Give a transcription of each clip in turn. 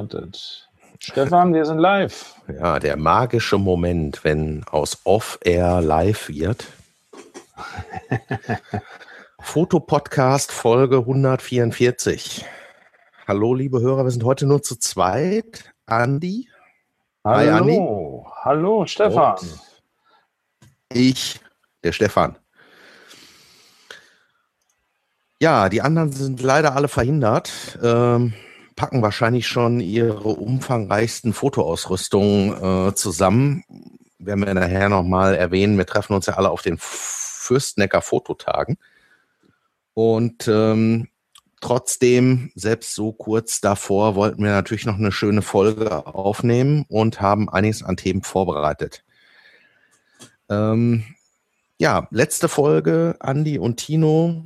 gestartet. Stefan, wir sind live. Ja, der magische Moment, wenn aus Off-Air live wird. Fotopodcast Folge 144. Hallo, liebe Hörer, wir sind heute nur zu zweit. Andi. Hallo. Hi, Andi. Hallo, Stefan. Und ich, der Stefan. Ja, die anderen sind leider alle verhindert. Packen wahrscheinlich schon ihre umfangreichsten Fotoausrüstungen zusammen. Werden wir nachher nochmal erwähnen. Wir treffen uns ja alle auf den Fürstenecker Fototagen. Und trotzdem, selbst so kurz davor, wollten wir natürlich noch eine schöne Folge aufnehmen und haben einiges an Themen vorbereitet. Ja, letzte Folge, Andi und Tino,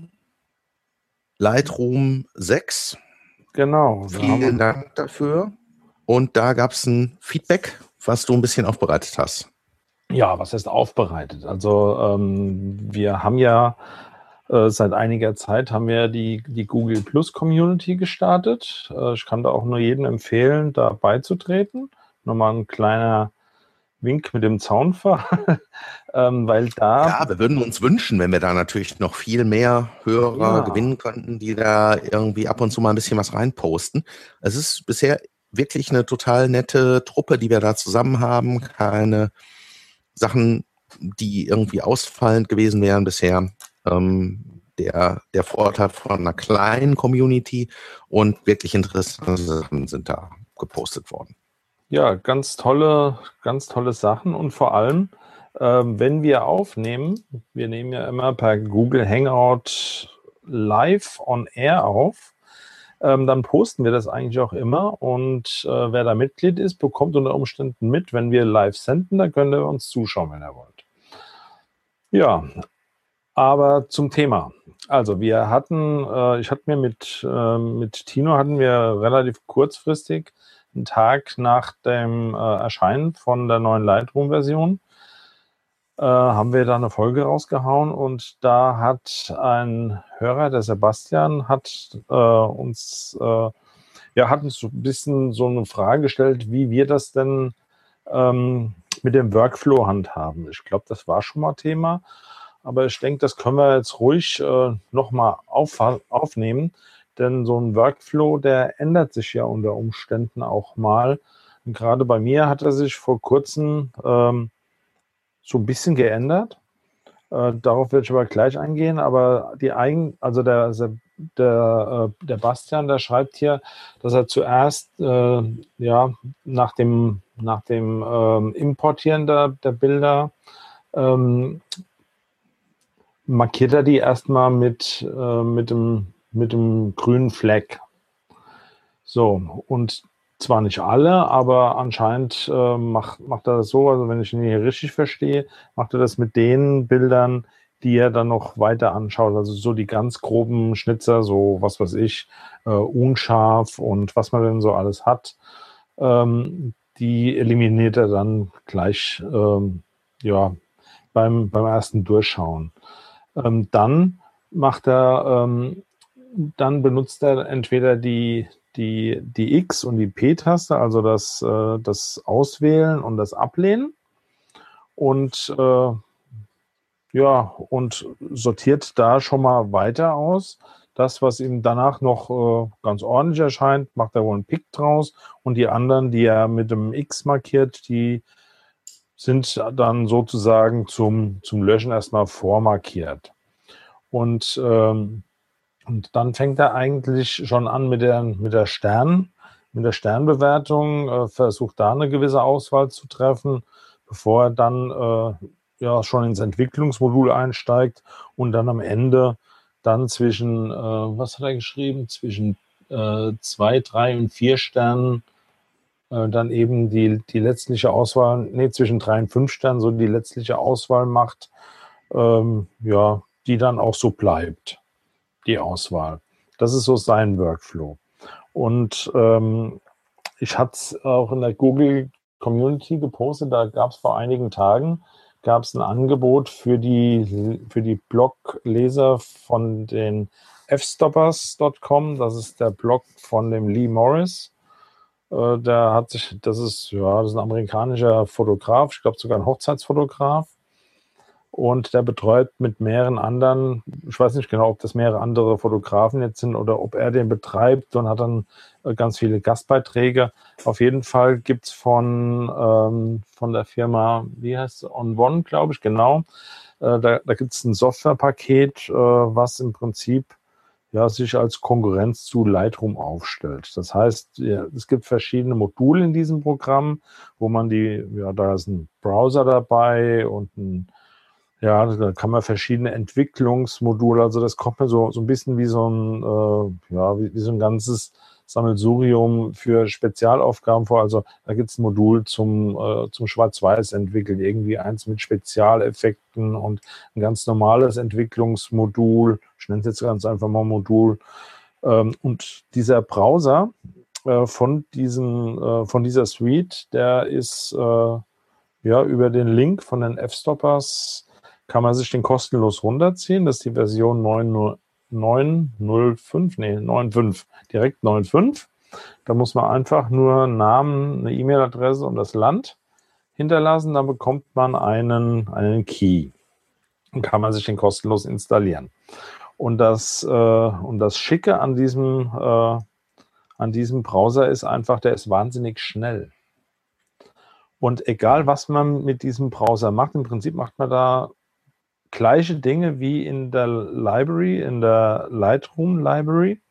Lightroom 6. Genau. Vielen Dank dafür. Und da gab es ein Feedback, was du ein bisschen aufbereitet hast. Ja, was heißt aufbereitet? Also wir haben ja seit einiger Zeit haben wir die Google Plus Community gestartet. Ich kann da auch nur jedem empfehlen, da beizutreten. Nochmal ein kleiner Wink mit dem Zaunpfahl, weil da... Ja, wir würden uns wünschen, wenn wir da natürlich noch viel mehr Hörer gewinnen könnten, die da irgendwie ab und zu mal ein bisschen was reinposten. Es ist bisher wirklich eine total nette Truppe, die wir da zusammen haben. Keine Sachen, die irgendwie ausfallend gewesen wären bisher. Der Vorteil von einer kleinen Community und wirklich interessante Sachen sind da gepostet worden. Ja, ganz tolle Sachen und vor allem, wenn wir aufnehmen, wir nehmen ja immer per Google Hangout live on air auf, dann posten wir das eigentlich auch immer und wer da Mitglied ist, bekommt unter Umständen mit, wenn wir live senden, da könnt ihr uns zuschauen, wenn ihr wollt. Ja, aber zum Thema. Also wir hatten, ich hatte mir mit Tino hatten wir relativ kurzfristig einen Tag nach dem Erscheinen von der neuen Lightroom-Version haben wir da eine Folge rausgehauen und da hat ein Hörer, der Sebastian, hat uns so ein bisschen so eine Frage gestellt, wie wir das denn mit dem Workflow handhaben. Ich glaube, das war schon mal Thema, aber ich denke, das können wir jetzt ruhig nochmal aufnehmen, denn so ein Workflow, der ändert sich ja unter Umständen auch mal. Und gerade bei mir hat er sich vor kurzem so ein bisschen geändert. Darauf werde ich aber gleich eingehen, aber der Bastian, der schreibt hier, dass er zuerst nach dem Importieren der Bilder markiert er die erstmal mit dem grünen Fleck. So, und zwar nicht alle, aber anscheinend macht er das so, also wenn ich ihn hier richtig verstehe, macht er das mit den Bildern, die er dann noch weiter anschaut, also so die ganz groben Schnitzer, so was weiß ich, unscharf und was man denn so alles hat, die eliminiert er dann gleich beim ersten Durchschauen. Dann benutzt er entweder die X- und die P-Taste, also das Auswählen und das Ablehnen und und sortiert da schon mal weiter aus. Das, was ihm danach noch ganz ordentlich erscheint, macht er wohl einen Pick draus und die anderen, die er mit dem X markiert, die sind dann sozusagen zum Löschen erstmal vormarkiert. Und dann fängt er eigentlich schon an mit der Sternbewertung, versucht da eine gewisse Auswahl zu treffen, bevor er dann schon ins Entwicklungsmodul einsteigt und dann am Ende dann zwischen, was hat er geschrieben, zwischen 2, 3 und 4 Sternen dann eben die letztliche Auswahl, zwischen 3 und 5 Sternen so die letztliche Auswahl macht, die dann auch so bleibt, die Auswahl. Das ist so sein Workflow. Und ich hatte es auch in der Google Community gepostet, da gab es vor einigen Tagen ein Angebot für die Blogleser von den fstoppers.com, das ist der Blog von dem Lee Morris. das ist ein amerikanischer Fotograf, ich glaube sogar ein Hochzeitsfotograf. Und der betreut mit mehreren anderen, ich weiß nicht genau, ob das mehrere andere Fotografen jetzt sind oder ob er den betreibt und hat dann ganz viele Gastbeiträge. Auf jeden Fall gibt es von der Firma, wie heißt es, On One, glaube ich, genau. Da gibt es ein Softwarepaket, was im Prinzip sich als Konkurrenz zu Lightroom aufstellt. Das heißt, es gibt verschiedene Module in diesem Programm, wo man da ist ein Browser dabei und da kann man verschiedene Entwicklungsmodule, also das kommt mir so ein bisschen wie so wie so ein ganzes Sammelsurium für Spezialaufgaben vor. Also da gibt es ein Modul zum Schwarz-Weiß entwickeln, irgendwie eins mit Spezialeffekten und ein ganz normales Entwicklungsmodul. Ich nenne es jetzt ganz einfach mal Modul. Und dieser Browser von dieser Suite, der ist über den Link von den F-Stoppers kann man sich den kostenlos runterziehen. Das ist die Version 9.05, direkt 9.5. Da muss man einfach nur Namen, eine E-Mail-Adresse und das Land hinterlassen. Dann bekommt man einen Key und kann man sich den kostenlos installieren. Und das Schicke an diesem Browser ist einfach, der ist wahnsinnig schnell. Und egal, was man mit diesem Browser macht, im Prinzip macht man da gleiche Dinge wie in der Library, in der Lightroom Library.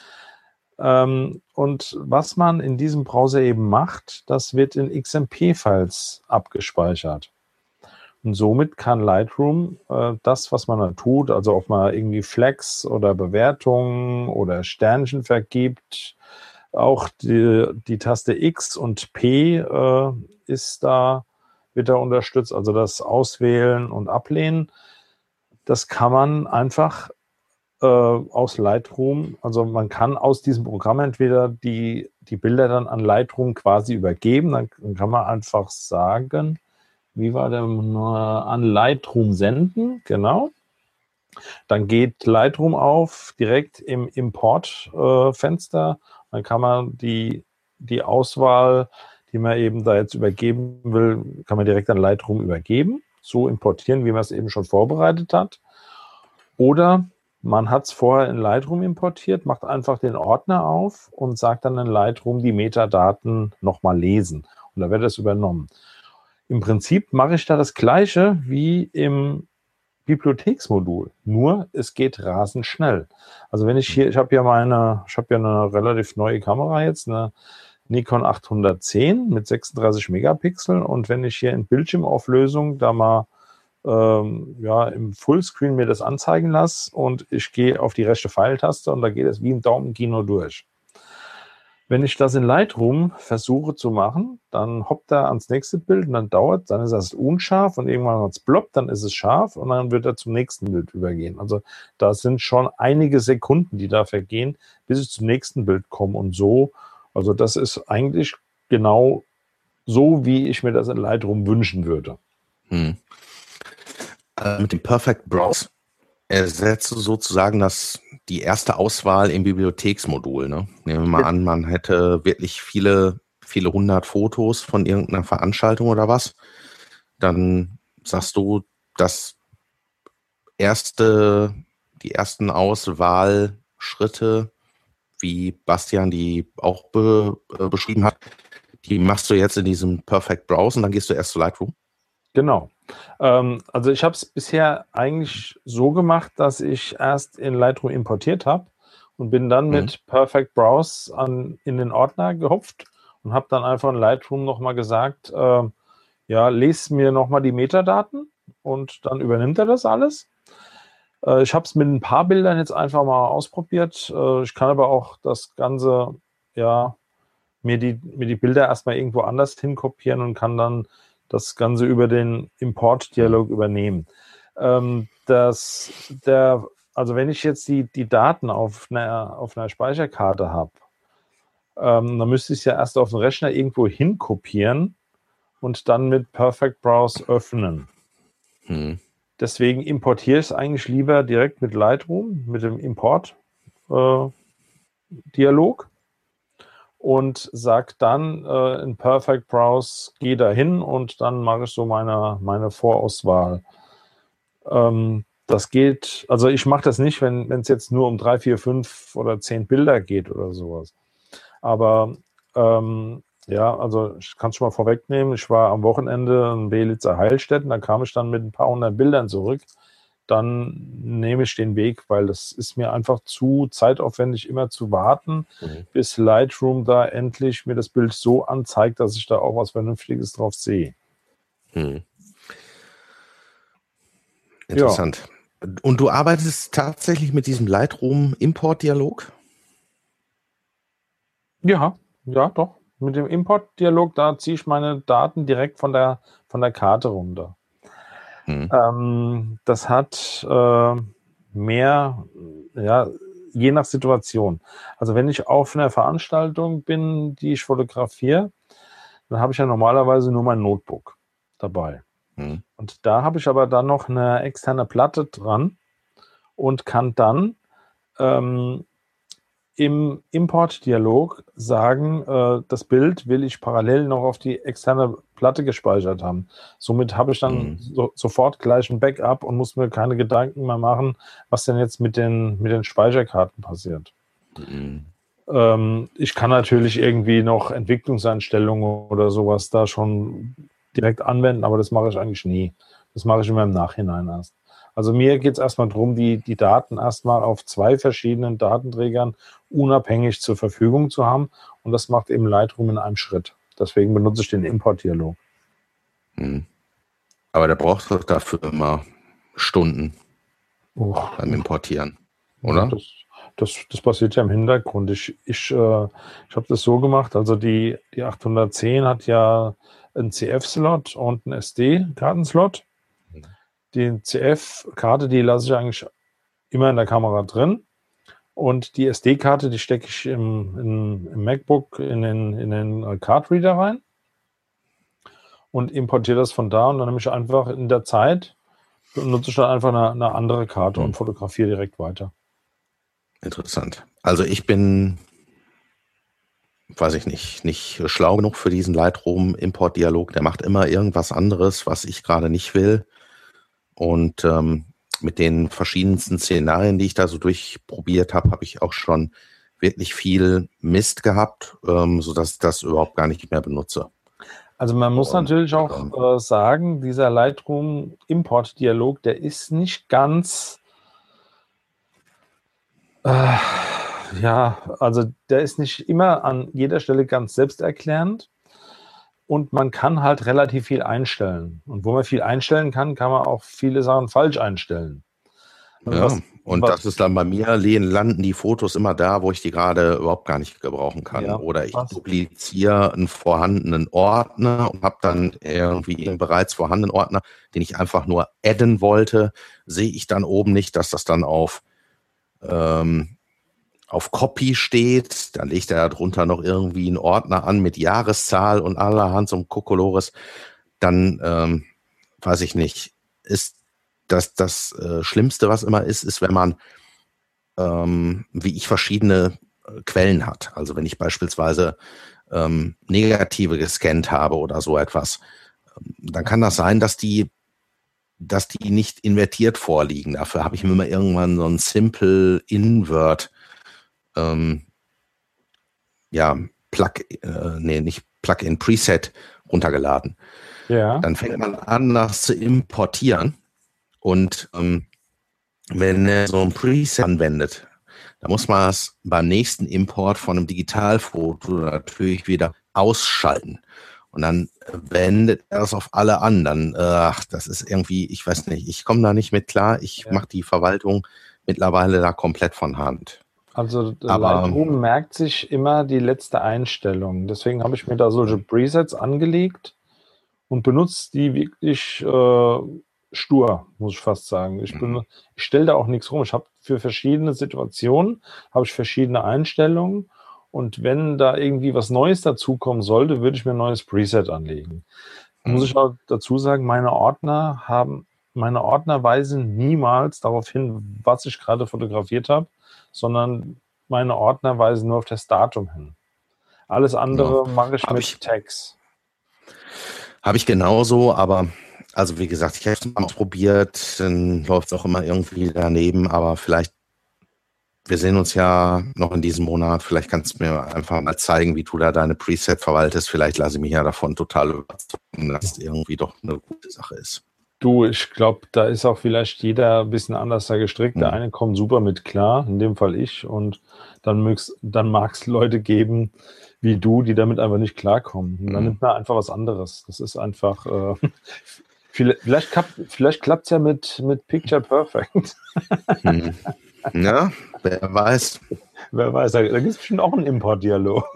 Und was man in diesem Browser eben macht, das wird in XMP-Files abgespeichert. Und somit kann Lightroom das, was man da tut, also ob man irgendwie Flags oder Bewertungen oder Sternchen vergibt, auch die Taste X und P wird da unterstützt, also das Auswählen und Ablehnen. Das kann man einfach aus Lightroom, also man kann aus diesem Programm entweder die Bilder dann an Lightroom quasi übergeben, dann kann man einfach sagen, wie war der, an Lightroom senden, genau. Dann geht Lightroom auf, direkt im Import-Fenster. Dann kann man die Auswahl, die man eben da jetzt übergeben will, kann man direkt an Lightroom übergeben, so importieren, wie man es eben schon vorbereitet hat. Oder man hat es vorher in Lightroom importiert, macht einfach den Ordner auf und sagt dann in Lightroom die Metadaten nochmal lesen. Und da wird das übernommen. Im Prinzip mache ich da das Gleiche wie im Bibliotheksmodul, nur es geht rasend schnell. Also wenn ich habe ja eine relativ neue Kamera jetzt, eine Nikon 810 mit 36 Megapixel, und wenn ich hier in Bildschirmauflösung da mal im Fullscreen mir das anzeigen lasse und ich gehe auf die rechte Pfeiltaste und da geht es wie im Daumenkino durch. Wenn ich das in Lightroom versuche zu machen, dann hoppt er ans nächste Bild und dann ist das unscharf und irgendwann hat es ploppt, dann ist es scharf und dann wird er zum nächsten Bild übergehen. Also da sind schon einige Sekunden, die da vergehen, bis ich zum nächsten Bild komme und so. Also das ist eigentlich genau so, wie ich mir das in Lightroom wünschen würde. Mit dem Perfect Browse ersetzt du sozusagen die erste Auswahl im Bibliotheksmodul. Ne? Nehmen wir mal an, man hätte wirklich viele, viele hundert Fotos von irgendeiner Veranstaltung oder was. Dann sagst du, dass die ersten Auswahlschritte, wie Bastian die auch beschrieben hat, die machst du jetzt in diesem Perfect Browse und dann gehst du erst zu Lightroom? Genau. Also ich habe es bisher eigentlich so gemacht, dass ich erst in Lightroom importiert habe und bin dann mit Perfect Browse in den Ordner gehupft und habe dann einfach in Lightroom nochmal gesagt, lese mir nochmal die Metadaten und dann übernimmt er das alles. Ich habe es mit ein paar Bildern jetzt einfach mal ausprobiert. Ich kann aber auch das Ganze, mir die Bilder erstmal irgendwo anders hinkopieren und kann dann das Ganze über den Import-Dialog übernehmen. Also wenn ich jetzt die Daten auf einer Speicherkarte habe, dann müsste ich es ja erst auf den Rechner irgendwo hinkopieren und dann mit Perfect Browse öffnen. Deswegen importiere ich es eigentlich lieber direkt mit Lightroom, mit dem Import-Dialog. und sage dann in Perfect Browse, gehe da hin und dann mache ich so meine Vorauswahl. Das geht, also ich mache das nicht, wenn es jetzt nur um 3, 4, 5 oder 10 Bilder geht oder sowas. Aber ja, also ich kann es schon mal vorwegnehmen, ich war am Wochenende in Belitzer Heilstätten, da kam ich dann mit ein paar hundert Bildern zurück. Dann nehme ich den Weg, weil das ist mir einfach zu zeitaufwendig, immer zu warten, bis Lightroom da endlich mir das Bild so anzeigt, dass ich da auch was Vernünftiges drauf sehe. Interessant. Ja. Und du arbeitest tatsächlich mit diesem Lightroom-Import-Dialog? Ja, doch. Mit dem Import-Dialog, da ziehe ich meine Daten direkt von der Karte runter. Das hat mehr, ja, je nach Situation. Also wenn ich auf einer Veranstaltung bin, die ich fotografiere, dann habe ich ja normalerweise nur mein Notebook dabei. Und da habe ich aber dann noch eine externe Platte dran und kann dann im Import-Dialog sagen, das Bild will ich parallel noch auf die externe Platte gespeichert haben. Somit habe ich dann sofort gleich ein Backup und muss mir keine Gedanken mehr machen, was denn jetzt mit den Speicherkarten passiert. Ich kann natürlich irgendwie noch Entwicklungseinstellungen oder sowas da schon direkt anwenden, aber das mache ich eigentlich nie. Das mache ich immer im Nachhinein erst. Also mir geht es erstmal darum, die Daten erstmal auf 2 verschiedenen Datenträgern unabhängig zur Verfügung zu haben. Und das macht eben Lightroom in einem Schritt. Deswegen benutze ich den Import-Dialog. Aber der braucht doch dafür immer Stunden beim Importieren, oder? Ja, das passiert ja im Hintergrund. Ich habe das so gemacht, also die 810 hat ja einen CF-Slot und einen SD-Kartenslot. Die CF-Karte, die lasse ich eigentlich immer in der Kamera drin. Und die SD-Karte, die stecke ich im MacBook in den Card-Reader rein und importiere das von da. Und dann nehme ich einfach in der Zeit, nutze ich dann einfach eine andere Karte und fotografiere direkt weiter. Interessant. Also ich bin, weiß ich nicht schlau genug für diesen Lightroom-Import-Dialog. Der macht immer irgendwas anderes, was ich gerade nicht will. Und mit den verschiedensten Szenarien, die ich da so durchprobiert habe, habe ich auch schon wirklich viel Mist gehabt, sodass ich das überhaupt gar nicht mehr benutze. Also man muss natürlich auch sagen, dieser Lightroom-Import-Dialog, der ist nicht ganz, also der ist nicht immer an jeder Stelle ganz selbsterklärend. Und man kann halt relativ viel einstellen. Und wo man viel einstellen kann, kann man auch viele Sachen falsch einstellen. Also das ist dann bei mir, landen die Fotos immer da, wo ich die gerade überhaupt gar nicht gebrauchen kann. Ja, oder ich dupliziere einen vorhandenen Ordner und habe dann irgendwie einen bereits vorhandenen Ordner, den ich einfach nur adden wollte, sehe ich dann oben nicht, dass das dann auf Copy steht, dann legt er darunter noch irgendwie einen Ordner an mit Jahreszahl und allerhand so ein Kokolores, dann, weiß ich nicht, ist das Schlimmste, was immer ist, wenn man, wie ich, verschiedene Quellen hat. Also wenn ich beispielsweise Negative gescannt habe oder so etwas, dann kann das sein, dass die nicht invertiert vorliegen. Dafür habe ich mir mal irgendwann so ein Simple Invert Plugin Preset runtergeladen. Ja. Dann fängt man an, das zu importieren. Und wenn er so ein Preset anwendet, dann muss man es beim nächsten Import von einem Digitalfoto natürlich wieder ausschalten. Und dann wendet er es auf alle an. Dann, das ist irgendwie, ich weiß nicht, ich komme da nicht mit klar. Ich mache die Verwaltung mittlerweile da komplett von Hand. Also Lightroom merkt sich immer die letzte Einstellung. Deswegen habe ich mir da solche Presets angelegt und benutze die wirklich stur, muss ich fast sagen. Ich stelle da auch nichts rum. Ich habe für verschiedene Situationen habe ich verschiedene Einstellungen. Und wenn da irgendwie was Neues dazukommen sollte, würde ich mir ein neues Preset anlegen. Muss ich auch dazu sagen, meine Ordner weisen niemals darauf hin, was ich gerade fotografiert habe, sondern meine Ordner weisen nur auf das Datum hin. Alles andere Ja. mache ich Hab mit ich- Tags. Habe ich genauso, aber also wie gesagt, ich habe es mal ausprobiert, dann läuft es auch immer irgendwie daneben, aber vielleicht, wir sehen uns ja noch in diesem Monat, vielleicht kannst du mir einfach mal zeigen, wie du da deine Preset verwaltest. Vielleicht lasse ich mich ja davon total überzeugen, dass es irgendwie doch eine gute Sache ist. Du, ich glaube, da ist auch vielleicht jeder ein bisschen anders da gestrickt. Der Hm. eine kommt super mit klar, in dem Fall ich, und dann mag es Leute geben wie du, die damit einfach nicht klarkommen. Und dann nimmt man einfach was anderes. Das ist einfach, vielleicht klappt es ja mit Picture Perfect. Hm. Ja, wer weiß. Wer weiß, da gibt es bestimmt auch einen Import-Dialog.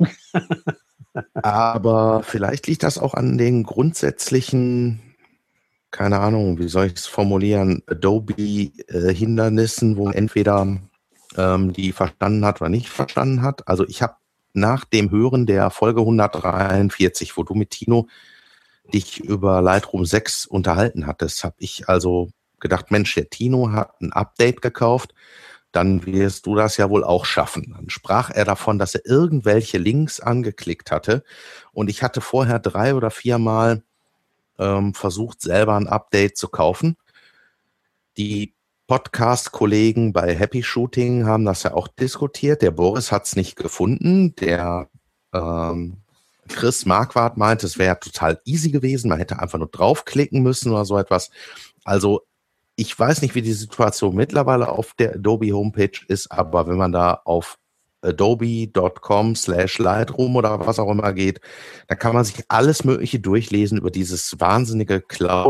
Aber vielleicht liegt das auch an den grundsätzlichen, keine Ahnung, wie soll ich es formulieren, Adobe-Hindernissen, wo man entweder die verstanden hat oder nicht verstanden hat. Also ich habe nach dem Hören der Folge 143, wo du mit Tino dich über Lightroom 6 unterhalten hattest, habe ich also gedacht, Mensch, der Tino hat ein Update gekauft, dann wirst du das ja wohl auch schaffen. Dann sprach er davon, dass er irgendwelche Links angeklickt hatte und ich hatte vorher 3 oder 4 Mal versucht, selber ein Update zu kaufen. Die Podcast-Kollegen bei Happy Shooting haben das ja auch diskutiert. Der Boris hat es nicht gefunden. Der Chris Marquardt meinte, es wäre total easy gewesen. Man hätte einfach nur draufklicken müssen oder so etwas. Also ich weiß nicht, wie die Situation mittlerweile auf der Adobe Homepage ist, aber wenn man da auf adobe.com/Lightroom oder was auch immer geht, da kann man sich alles Mögliche durchlesen über dieses wahnsinnige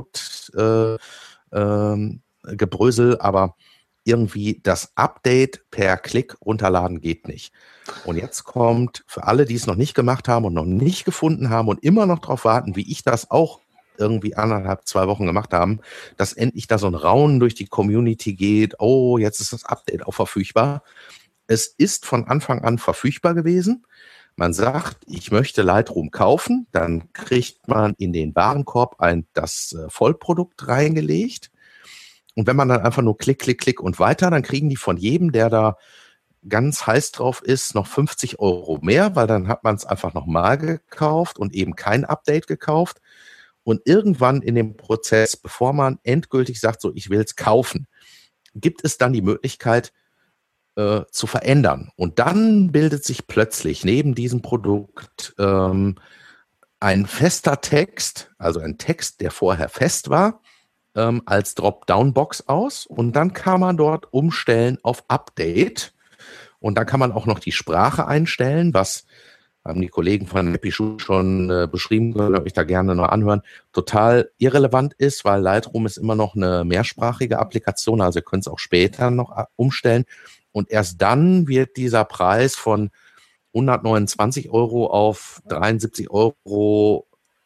Cloud-Gebrösel, aber irgendwie das Update per Klick runterladen geht nicht. Und jetzt kommt für alle, die es noch nicht gemacht haben und noch nicht gefunden haben und immer noch darauf warten, wie ich das auch irgendwie 1,5, 2 Wochen gemacht haben, dass endlich da so ein Raunen durch die Community geht. Oh, jetzt ist das Update auch verfügbar. Es ist von Anfang an verfügbar gewesen. Man sagt, ich möchte Lightroom kaufen, dann kriegt man in den Warenkorb das Vollprodukt reingelegt. Und wenn man dann einfach nur klick, klick, klick und weiter, dann kriegen die von jedem, der da ganz heiß drauf ist, noch 50 Euro mehr, weil dann hat man es einfach nochmal gekauft und eben kein Update gekauft. Und irgendwann in dem Prozess, bevor man endgültig sagt, so ich will es kaufen, gibt es dann die Möglichkeit zu verändern. Und dann bildet sich plötzlich neben diesem Produkt ein fester Text, also ein Text, der vorher fest war, als Dropdown-Box aus. Und dann kann man dort umstellen auf Update. Und dann kann man auch noch die Sprache einstellen, was haben die Kollegen von Happy Shoot schon beschrieben, würde ich da gerne noch anhören, total irrelevant ist, weil Lightroom ist immer noch eine mehrsprachige Applikation, also ihr könnt es auch später noch umstellen. Und erst dann wird dieser Preis von 129 Euro auf 73 Euro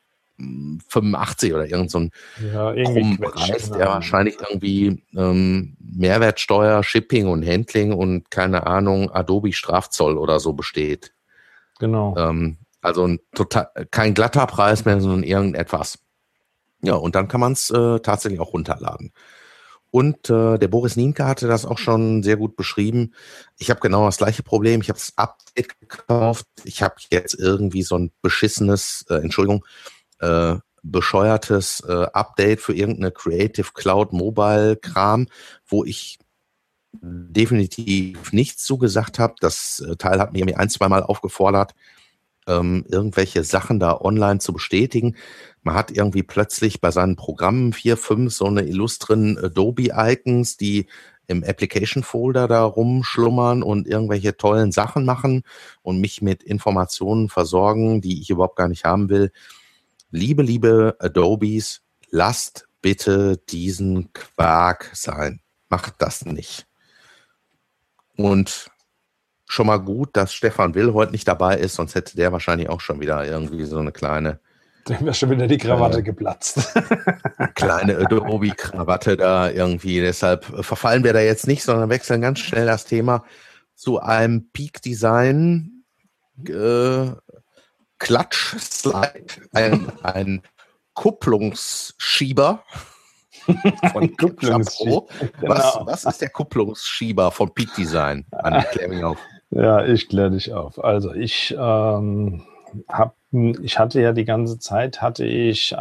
85 oder irgend so ein Preis, der wahrscheinlich irgendwie Mehrwertsteuer, Shipping und Handling und keine Ahnung, Adobe Strafzoll oder so besteht. Genau. Also kein glatter Preis mehr, sondern irgendetwas. Ja, und dann kann man es tatsächlich auch runterladen. Und der Boris Nienke hatte das auch schon sehr gut beschrieben. Ich habe genau das gleiche Problem. Ich habe das Update gekauft. Ich habe jetzt irgendwie so ein beschissenes, bescheuertes Update für irgendeine Creative Cloud Mobile Kram, wo ich definitiv nichts zugesagt habe. Das Teil hat mir 1, 2 Mal aufgefordert, irgendwelche Sachen da online zu bestätigen. Man hat irgendwie plötzlich bei seinen Programmen 4, 5 so eine illustren Adobe-Icons, die im Application-Folder da rumschlummern und irgendwelche tollen Sachen machen und mich mit Informationen versorgen, die ich überhaupt gar nicht haben will. Liebe Adobes, lasst bitte diesen Quark sein. Macht das nicht. Und schon mal gut, dass Stefan Will heute nicht dabei ist, sonst hätte der wahrscheinlich auch schon wieder irgendwie so eine kleine... Dem wäre schon wieder die Krawatte geplatzt. Kleine Adobe-Krawatte da irgendwie. Deshalb verfallen wir da jetzt nicht, sondern wechseln ganz schnell das Thema zu einem Peak Design Klatsch-Slide, ein Kupplungsschieber von Capture Pro. Genau. Was ist der Kupplungsschieber von Peak Design? Klär mich auf. Ja, ich kläre dich auf. Also ich hatte ja die ganze Zeit hatte ich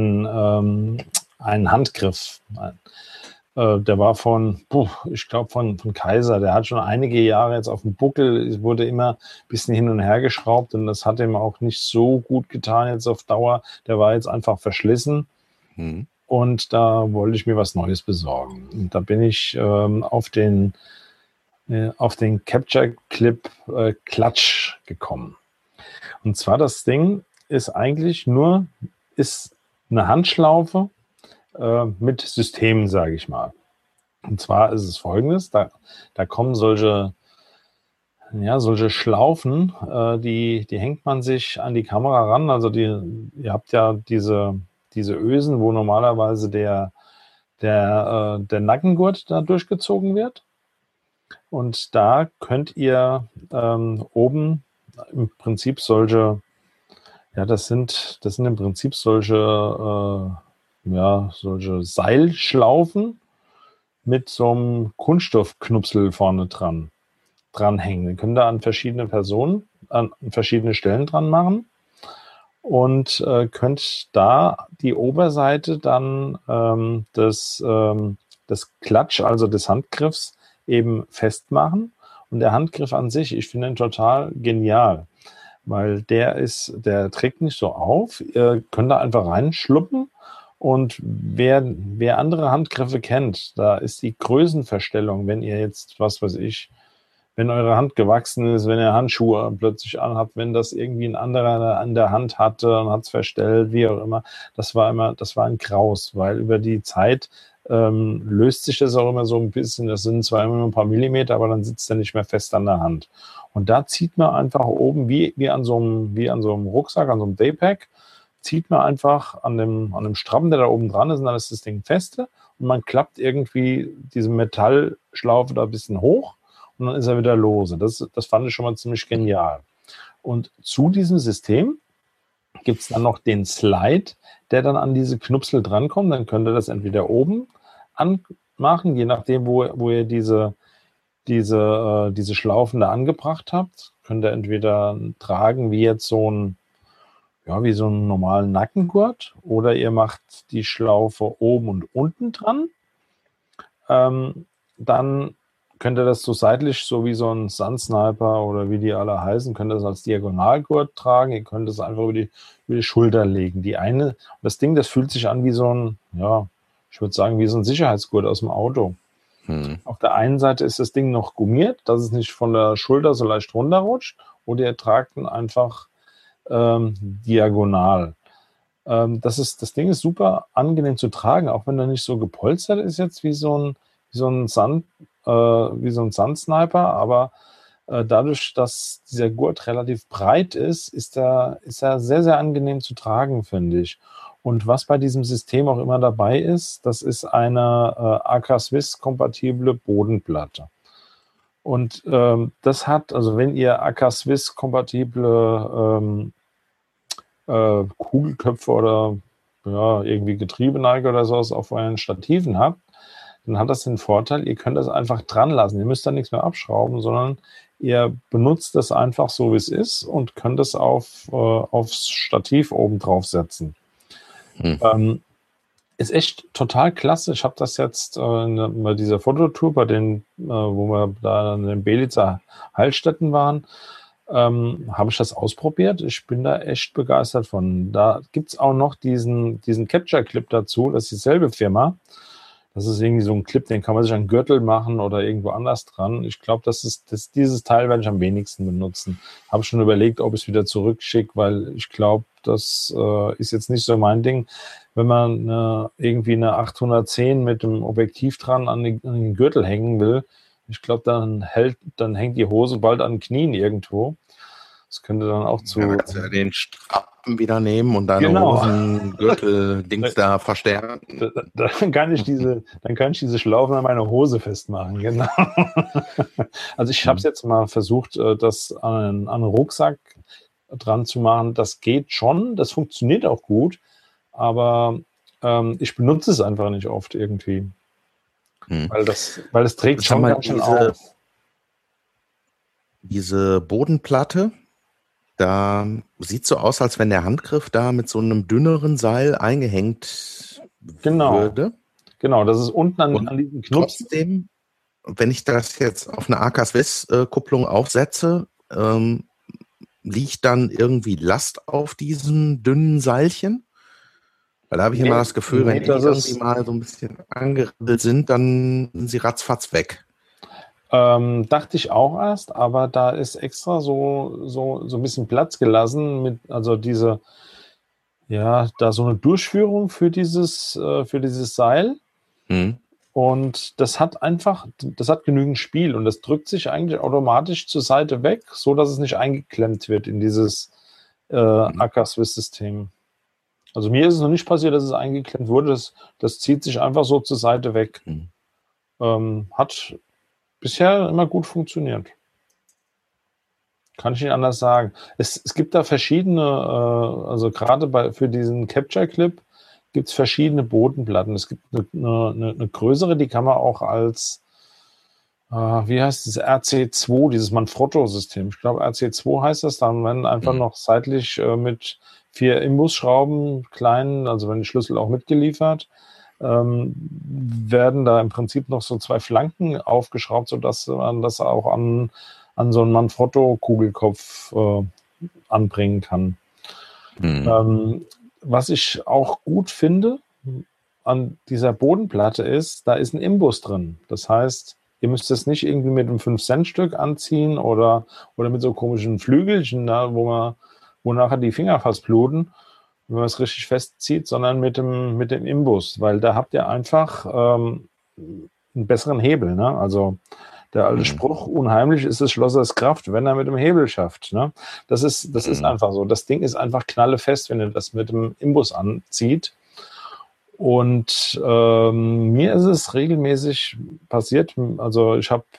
einen Handgriff. Der war ich glaube von Kaiser. Der hat schon einige Jahre jetzt auf dem Buckel. Es wurde immer ein bisschen hin und her geschraubt und das hat ihm auch nicht so gut getan jetzt auf Dauer. Der war jetzt einfach verschlissen. Hm. Und da wollte ich mir was Neues besorgen. Und da bin ich auf den Capture Clip Clutch gekommen. Und zwar das Ding ist eigentlich ist eine Handschlaufe mit Systemen, sage ich mal. Und zwar ist es folgendes, da kommen solche Schlaufen, die hängt man sich an die Kamera ran. Also ihr habt ja diese Ösen, wo normalerweise der Nackengurt da durchgezogen wird. Und da könnt ihr oben im Prinzip das sind im Prinzip solche Seilschlaufen mit so einem Kunststoffknupsel vorne dranhängen. Den könnt ihr an verschiedene Personen, an verschiedene Stellen dran machen und könnt da die Oberseite dann des Klatsch, also des Handgriffs, eben festmachen. Und der Handgriff an sich, ich finde ihn total genial, weil der trägt nicht so auf. Ihr könnt da einfach reinschluppen. Und wer andere Handgriffe kennt, da ist die Größenverstellung, wenn ihr jetzt, was weiß ich, wenn eure Hand gewachsen ist, wenn ihr Handschuhe plötzlich anhabt, wenn das irgendwie ein anderer an der Hand hatte und hat es verstellt, wie auch immer, das war ein Graus, weil über die Zeit löst sich das auch immer so ein bisschen, das sind zwar immer nur ein paar Millimeter, aber dann sitzt er nicht mehr fest an der Hand. Und da zieht man einfach oben, wie an so einem Rucksack, an so einem Daypack, zieht man einfach an dem Strappen, der da oben dran ist, und dann ist das Ding feste und man klappt irgendwie diese Metallschlaufe da ein bisschen hoch und dann ist er wieder lose. Das fand ich schon mal ziemlich genial. Und zu diesem System gibt es dann noch den Slide, der dann an diese Knupsel drankommt. Dann könnt ihr das entweder oben anmachen, je nachdem, wo ihr diese Schlaufen da angebracht habt. Könnt ihr entweder tragen wie so einen normalen Nackengurt, oder ihr macht die Schlaufe oben und unten dran. Dann könnt ihr das so seitlich, so wie so ein Sunsniper oder wie die alle heißen, könnt ihr das als Diagonalgurt tragen. Ihr könnt es einfach über die Schulter legen. Das Ding, das fühlt sich an wie so ein, ja, ich würde sagen, wie so ein Sicherheitsgurt aus dem Auto. Auf der einen Seite ist das Ding noch gummiert, dass es nicht von der Schulter so leicht runterrutscht, oder ihr tragt ihn einfach diagonal. Das Ding ist super angenehm zu tragen, auch wenn er nicht so gepolstert ist jetzt wie so ein Sunsniper, aber dadurch, dass dieser Gurt relativ breit ist er sehr, sehr angenehm zu tragen, finde ich. Und was bei diesem System auch immer dabei ist, das ist eine AK Swiss kompatible Bodenplatte. Und das hat, also wenn ihr AK Swiss kompatible Kugelköpfe oder ja, irgendwie Getriebeneiger oder sowas auf euren Stativen habt, dann hat das den Vorteil, ihr könnt das einfach dran lassen. Ihr müsst da nichts mehr abschrauben, sondern ihr benutzt das einfach so, wie es ist, und könnt es aufs Stativ oben drauf setzen. Ist echt total klasse. Ich habe das jetzt bei dieser Fototour, wo wir da in den Belitzer Heilstätten waren, habe ich das ausprobiert. Ich bin da echt begeistert von. Da gibt es auch noch diesen Capture-Clip dazu. Das ist dieselbe Firma. Das ist irgendwie so ein Clip, den kann man sich an den Gürtel machen oder irgendwo anders dran. Ich glaube, dieses Teil werde ich am wenigsten benutzen. Habe schon überlegt, ob ich es wieder zurückschicke, weil ich glaube, das ist jetzt nicht so mein Ding. Wenn man irgendwie eine 810 mit dem Objektiv dran an den Gürtel hängen will, ich glaube, dann hängt die Hose bald an den Knien irgendwo. Das könnte dann auch zu. Ja, kannst du ja den Strappen wieder nehmen und deine Genau. Hosengürtel-Dings da verstärken. Dann kann ich diese Schlaufen an meine Hose festmachen, genau. Also ich habe es jetzt mal versucht, das an einen Rucksack dran zu machen. Das geht schon, das funktioniert auch gut, aber ich benutze es einfach nicht oft irgendwie. Weil es trägt schon ganz schön auf. diese Bodenplatte, da sieht so aus, als wenn der Handgriff da mit so einem dünneren Seil eingehängt würde. Genau, das ist unten Und an diesen Knupsen. trotzdem, wenn ich das jetzt auf eine AK-Swiss-Kupplung aufsetze, liegt dann irgendwie Last auf diesen dünnen Seilchen? Weil da habe ich immer das Gefühl, wenn die irgendwie mal so ein bisschen angeribbelt sind, dann sind sie ratzfatz weg. Dachte ich auch erst, aber da ist extra so ein bisschen Platz gelassen also da so eine Durchführung für dieses Seil. Und das hat genügend Spiel und das drückt sich eigentlich automatisch zur Seite weg, so dass es nicht eingeklemmt wird in dieses AK-Swiss-System. Also mir ist es noch nicht passiert, dass es eingeklemmt wurde. Das zieht sich einfach so zur Seite weg. Hat bisher immer gut funktioniert. Kann ich nicht anders sagen. Es gibt da verschiedene, also gerade für diesen Capture Clip gibt es verschiedene Bodenplatten. Es gibt eine größere, die kann man auch als, wie heißt das, RC2, dieses Manfrotto-System. Ich glaube, RC2 heißt das. Dann werden einfach noch seitlich mit 4 Imbusschrauben, kleinen, also wenn die Schlüssel auch mitgeliefert, werden da im Prinzip noch so 2 Flanken aufgeschraubt, sodass man das auch an so einen Manfrotto-Kugelkopf anbringen kann. Was ich auch gut finde an dieser Bodenplatte ist, da ist ein Imbus drin. Das heißt, ihr müsst es nicht irgendwie mit einem 5-Cent-Stück anziehen oder mit so komischen Flügelchen, wo nachher die Finger fast bluten, wenn man es richtig festzieht, sondern mit dem Imbus, weil da habt ihr einfach einen besseren Hebel. Ne? Also der alte Spruch, unheimlich ist des Schlossers Kraft, wenn er mit dem Hebel schafft. Ne? Das ist einfach so. Das Ding ist einfach knallefest, wenn ihr das mit dem Imbus anzieht. Und mir ist es regelmäßig passiert. Also ich habe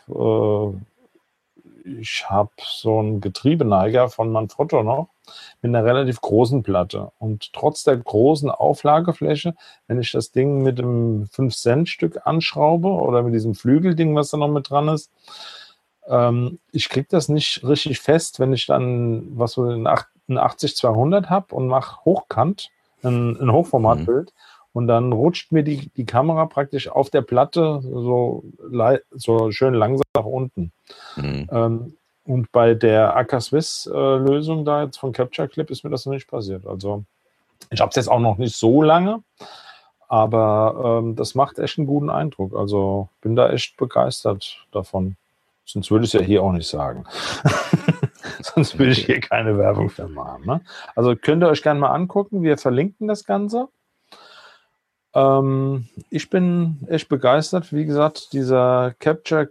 so einen Getriebeneiger von Manfrotto noch mit einer relativ großen Platte. Und trotz der großen Auflagefläche, wenn ich das Ding mit dem 5-Cent-Stück anschraube oder mit diesem Flügelding, was da noch mit dran ist, ich kriege das nicht richtig fest, wenn ich dann ein 80-200 habe und mache hochkant, ein Hochformatbild. Und dann rutscht mir die Kamera praktisch auf der Platte so schön langsam nach unten. Und bei der AK-Swiss-Lösung da jetzt von Capture Clip ist mir das noch nicht passiert. Also ich habe es jetzt auch noch nicht so lange, aber das macht echt einen guten Eindruck. Also bin da echt begeistert davon. Sonst würde ich es ja hier auch nicht sagen. Sonst würde ich hier keine Werbung für machen. Ne? Also könnt ihr euch gerne mal angucken. Wir verlinken das Ganze. Ich bin echt begeistert. Wie gesagt, dieser Capture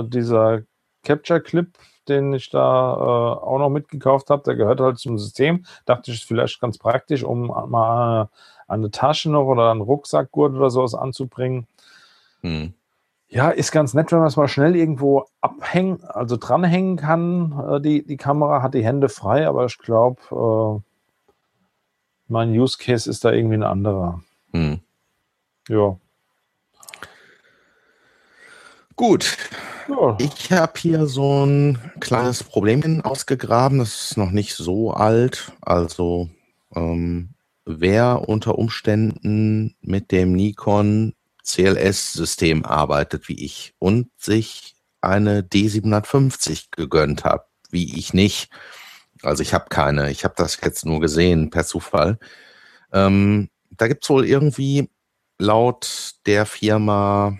Clip, den ich da auch noch mitgekauft habe, der gehört halt zum System. Dachte ich, ist vielleicht ganz praktisch, um mal eine Tasche noch oder einen Rucksackgurt oder sowas anzubringen. Ja, ist ganz nett, wenn man es mal schnell irgendwo dranhängen kann. Die Kamera hat die Hände frei, aber ich glaube, mein Use Case ist da irgendwie ein anderer. Ja. Gut. Ja. Ich habe hier so ein kleines Problemchen ausgegraben. Das ist noch nicht so alt. Also wer unter Umständen mit dem Nikon CLS-System arbeitet wie ich und sich eine D750 gegönnt hat, wie ich nicht. Also ich habe keine. Ich habe das jetzt nur gesehen per Zufall. Da gibt es wohl irgendwie laut der Firma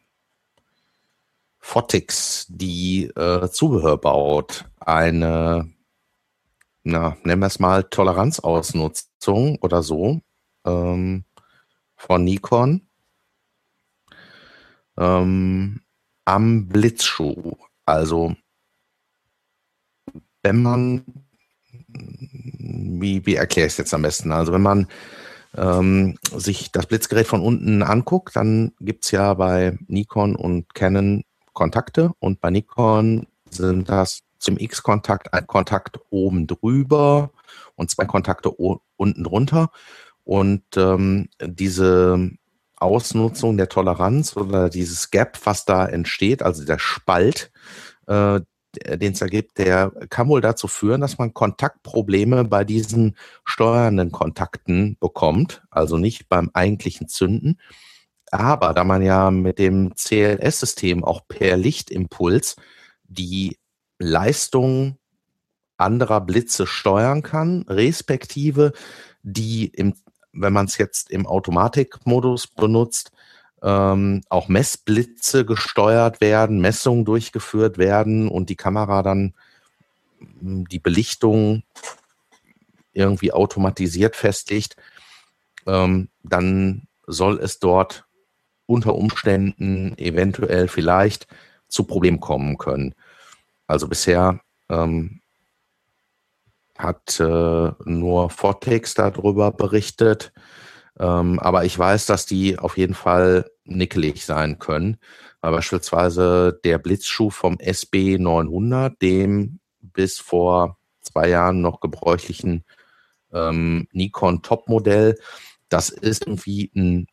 Photix, die Zubehör baut, eine, nennen wir es mal, Toleranzausnutzung oder so von Nikon am Blitzschuh. Also wenn man, wie erkläre ich es jetzt am besten? Also wenn man sich das Blitzgerät von unten anguckt, dann gibt es ja bei Nikon und Canon Kontakte und bei Nikon sind das zum X-Kontakt ein Kontakt oben drüber und 2 Kontakte unten drunter. Und diese Ausnutzung der Toleranz oder dieses Gap, was da entsteht, also der Spalt, den es da gibt, der kann wohl dazu führen, dass man Kontaktprobleme bei diesen steuernden Kontakten bekommt, also nicht beim eigentlichen Zünden. Aber da man ja mit dem CLS-System auch per Lichtimpuls die Leistung anderer Blitze steuern kann, respektive die, wenn man es jetzt im Automatikmodus benutzt, auch Messblitze gesteuert werden, Messungen durchgeführt werden und die Kamera dann die Belichtung irgendwie automatisiert festlegt, dann soll es dort unter Umständen eventuell vielleicht zu Problemen kommen können. Also bisher hat nur Vortex darüber berichtet, aber ich weiß, dass die auf jeden Fall nickelig sein können. Weil beispielsweise der Blitzschuh vom SB 900, dem bis vor 2 Jahren noch gebräuchlichen Nikon Top-Modell, das ist irgendwie ein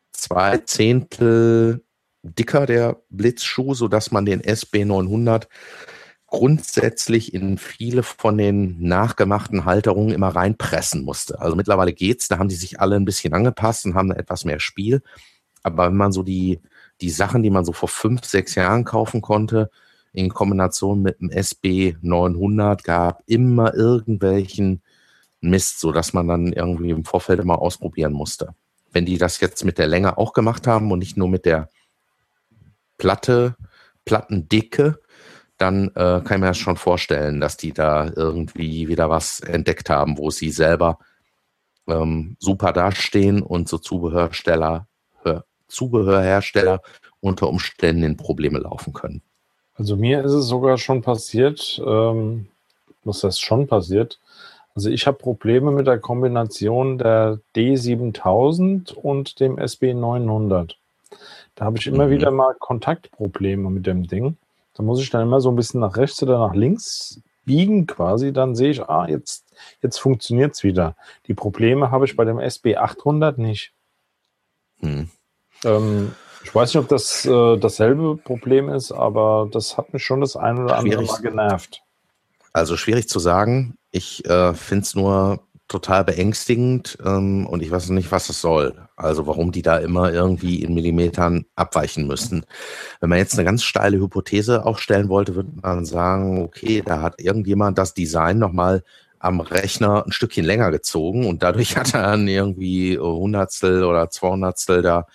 2/10 dicker, der Blitzschuh, sodass man den SB 900 grundsätzlich in viele von den nachgemachten Halterungen immer reinpressen musste. Also mittlerweile geht's, da haben die sich alle ein bisschen angepasst und haben etwas mehr Spiel. Aber wenn man so die Sachen, die man so vor 5, 6 Jahren kaufen konnte, in Kombination mit dem SB 900, gab immer irgendwelchen Mist, sodass man dann irgendwie im Vorfeld immer ausprobieren musste. Wenn die das jetzt mit der Länge auch gemacht haben und nicht nur mit der Plattendicke, dann kann ich mir das schon vorstellen, dass die da irgendwie wieder was entdeckt haben, wo sie selber super dastehen und so Zubehörhersteller unter Umständen in Probleme laufen können. Also mir ist es sogar schon passiert, was heißt schon passiert? Also ich habe Probleme mit der Kombination der D7000 und dem SB 900. Da habe ich immer wieder mal Kontaktprobleme mit dem Ding. Da muss ich dann immer so ein bisschen nach rechts oder nach links biegen quasi. Dann sehe ich, jetzt funktioniert es wieder. Die Probleme habe ich bei dem SB 800 nicht. Ich weiß nicht, ob das dasselbe Problem ist, aber das hat mich schon das eine oder andere Mal genervt. Also schwierig zu sagen. Ich finde es nur total beängstigend und ich weiß nicht, was es soll. Also warum die da immer irgendwie in Millimetern abweichen müssen. Wenn man jetzt eine ganz steile Hypothese aufstellen wollte, würde man sagen, okay, da hat irgendjemand das Design nochmal am Rechner ein Stückchen länger gezogen und dadurch hat er dann irgendwie Hundertstel oder Zweihundertstel da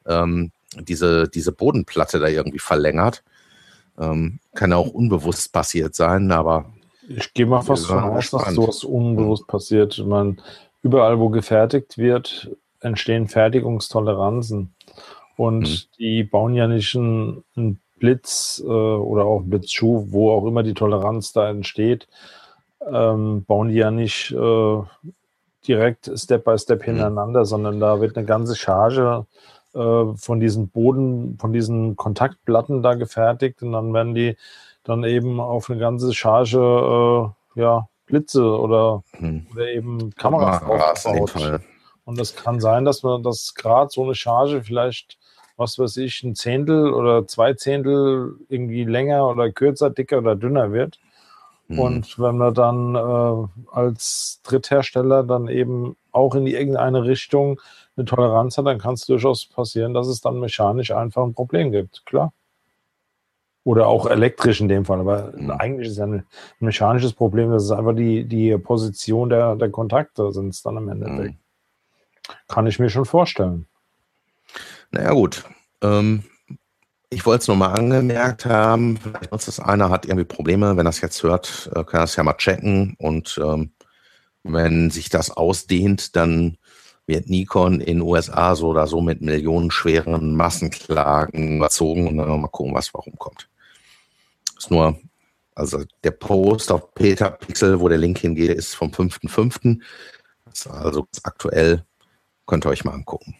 diese Bodenplatte da irgendwie verlängert. Kann auch unbewusst passiert sein, aber ich gehe mal fast von aus, dass sowas unbewusst passiert. Ich meine, überall, wo gefertigt wird, entstehen Fertigungstoleranzen. Und die bauen ja nicht einen Blitz oder auch einen Blitzschuh, wo auch immer die Toleranz da entsteht, bauen die ja nicht direkt Step by Step hintereinander, sondern da wird eine ganze Charge von diesen von diesen Kontaktplatten da gefertigt und dann werden die dann eben auf eine ganze Charge Blitze oder eben Kameras aufgebaut. Und das kann sein, dass man das gerade so eine Charge vielleicht, was weiß ich, 1/10 oder 2/10 irgendwie länger oder kürzer, dicker oder dünner wird. Und wenn man dann als Dritthersteller dann eben auch in irgendeine Richtung eine Toleranz hat, dann kann es durchaus passieren, dass es dann mechanisch einfach ein Problem gibt, klar. Oder auch elektrisch in dem Fall, aber eigentlich ist es ja ein mechanisches Problem, das ist einfach die Position der Kontakte sind es dann am Ende. Kann ich mir schon vorstellen. Naja gut, ich wollte es nur mal angemerkt haben, vielleicht nutzt es einer, hat irgendwie Probleme, wenn er es jetzt hört, kann er es ja mal checken und wenn sich das ausdehnt, dann wird Nikon in den USA so oder so mit millionenschweren Massenklagen überzogen und dann mal gucken, was warum kommt. Ist nur, also der Post auf Petapixel, wo der Link hingeht, ist vom 5.5. Das ist also aktuell, könnt ihr euch mal angucken.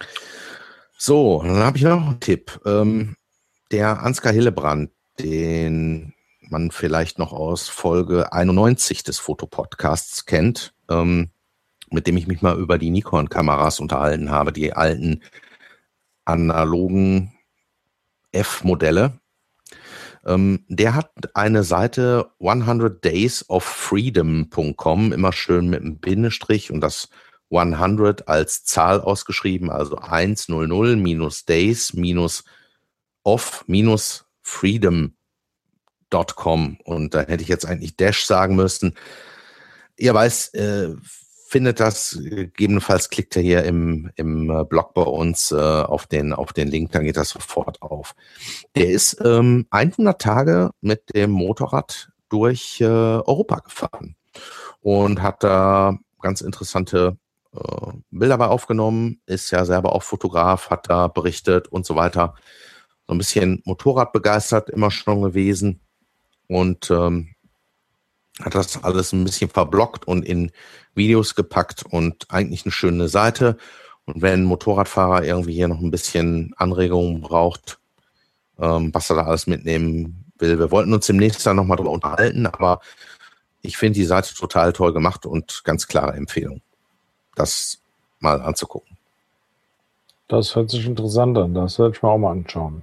So, dann habe ich noch einen Tipp. Der Ansgar Hillebrand, den man vielleicht noch aus Folge 91 des Fotopodcasts kennt, mit dem ich mich mal über die Nikon-Kameras unterhalten habe, die alten analogen F-Modelle. Der hat eine Seite 100daysofreedom.com, immer schön mit einem Bindestrich und das 100 als Zahl ausgeschrieben, also 100 minus days minus of minus freedom.com. Und da hätte ich jetzt eigentlich Dash sagen müssen. Ihr weiß, findet das, gegebenenfalls klickt ihr hier im Blog bei uns auf den Link, dann geht das sofort auf. Der ist 100 Tage mit dem Motorrad durch Europa gefahren und hat da ganz interessante Bilder bei aufgenommen, ist ja selber auch Fotograf, hat da berichtet und so weiter. So ein bisschen Motorrad begeistert immer schon gewesen und hat das alles ein bisschen verblockt und in Videos gepackt und eigentlich eine schöne Seite. Und wenn ein Motorradfahrer irgendwie hier noch ein bisschen Anregungen braucht, was er da alles mitnehmen will. Wir wollten uns demnächst dann nochmal drüber unterhalten, aber ich finde die Seite total toll gemacht und ganz klare Empfehlung, das mal anzugucken. Das hört sich interessant an. Das werde ich mir auch mal anschauen.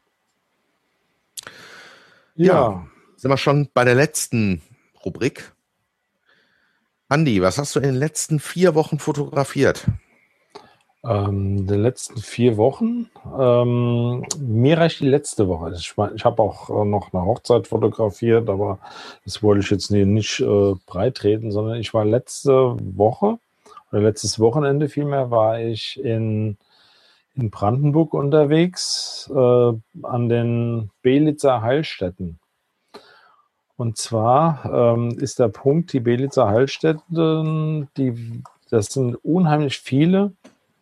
Ja, sind wir schon bei der letzten Rubrik. Andi, was hast du in den letzten 4 Wochen fotografiert? In den letzten 4 Wochen, mir reicht die letzte Woche. Ich habe auch noch eine Hochzeit fotografiert, aber das wollte ich jetzt nicht breit reden, sondern ich war letzte Woche oder letztes Wochenende vielmehr war ich in Brandenburg unterwegs an den Belitzer Heilstätten. Und zwar ist der Punkt, die Belitzer Heilstätten, das sind unheimlich viele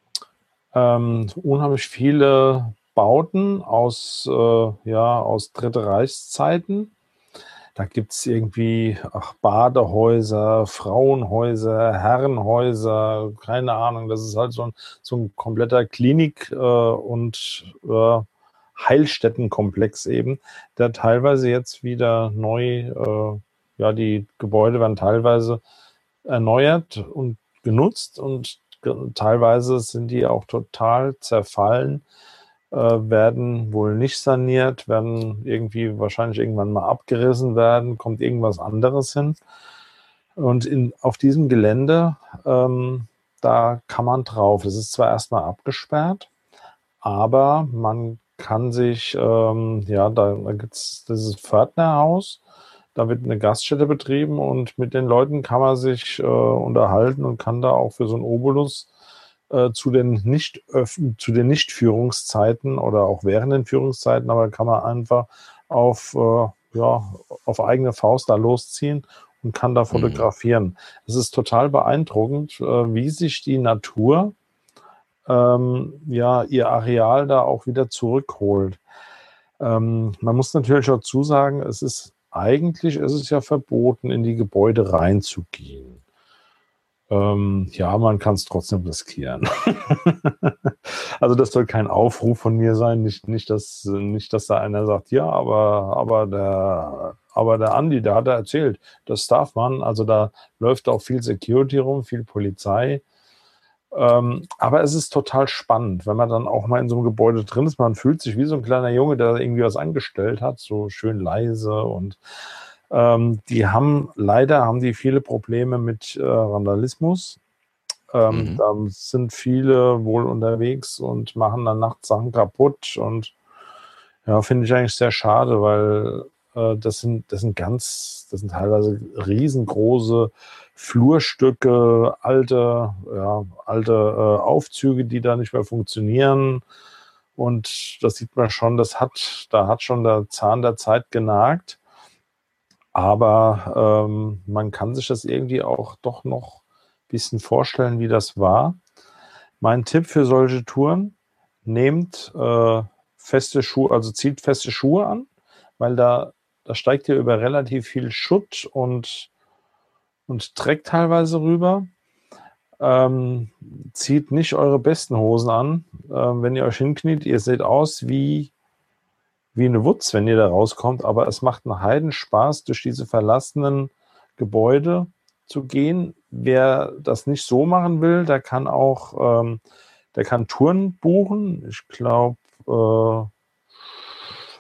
Bauten aus Dritte Reichszeiten. Da gibt es irgendwie Badehäuser, Frauenhäuser, Herrenhäuser, keine Ahnung. Das ist halt so ein kompletter Klinik- und Heilstättenkomplex eben, der teilweise jetzt wieder neu, die Gebäude werden teilweise erneuert und genutzt und teilweise sind die auch total zerfallen, werden wohl nicht saniert, werden irgendwie wahrscheinlich irgendwann mal abgerissen werden, kommt irgendwas anderes hin. Und auf diesem Gelände, da kann man drauf. Es ist zwar erstmal abgesperrt, aber man kann sich, da gibt es dieses Pförtnerhaus, da wird eine Gaststätte betrieben und mit den Leuten kann man sich unterhalten und kann da auch für so einen Obolus zu den Nicht-Führungszeiten oder auch während den Führungszeiten, aber kann man einfach auf eigene Faust da losziehen und kann da fotografieren. Es ist total beeindruckend, wie sich die Natur ihr Areal da auch wieder zurückholt. Man muss natürlich dazu sagen, es ist ja verboten, in die Gebäude reinzugehen. Man kann es trotzdem riskieren. Also das soll kein Aufruf von mir sein, nicht, dass da einer sagt, ja, aber der Andi, der hat da erzählt, das darf man. Also da läuft auch viel Security rum, viel Polizei. Aber es ist total spannend, wenn man dann auch mal in so einem Gebäude drin ist. Man fühlt sich wie so ein kleiner Junge, der irgendwie was angestellt hat, so schön leise. Und leider haben die viele Probleme mit Vandalismus. Da sind viele wohl unterwegs und machen dann nachts Sachen kaputt. Und ja, finde ich eigentlich sehr schade, weil das sind teilweise riesengroße Flurstücke, alte Aufzüge, die da nicht mehr funktionieren. Und das sieht man schon, da hat schon der Zahn der Zeit genagt. Aber man kann sich das irgendwie auch doch noch ein bisschen vorstellen, wie das war. Mein Tipp für solche Touren: Nehmt feste Schuhe, also zieht feste Schuhe an, weil da steigt ihr über relativ viel Schutt und Dreck teilweise rüber. Zieht nicht eure besten Hosen an. Wenn ihr euch hinkniet, ihr seht aus wie eine Wutz, wenn ihr da rauskommt, aber es macht einen Heidenspaß, durch diese verlassenen Gebäude zu gehen. Wer das nicht so machen will, der kann Touren buchen. Ich glaube,